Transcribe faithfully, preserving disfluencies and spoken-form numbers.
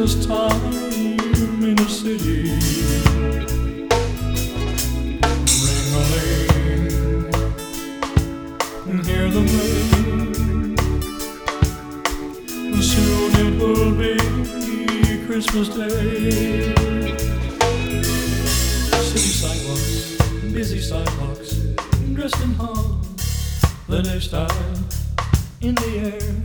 Christmas time in a city. Ring-a-ling, hear the ring. Soon it will be Christmas Day. City sidewalks, busy sidewalks, dressed in hall, the next style in the air.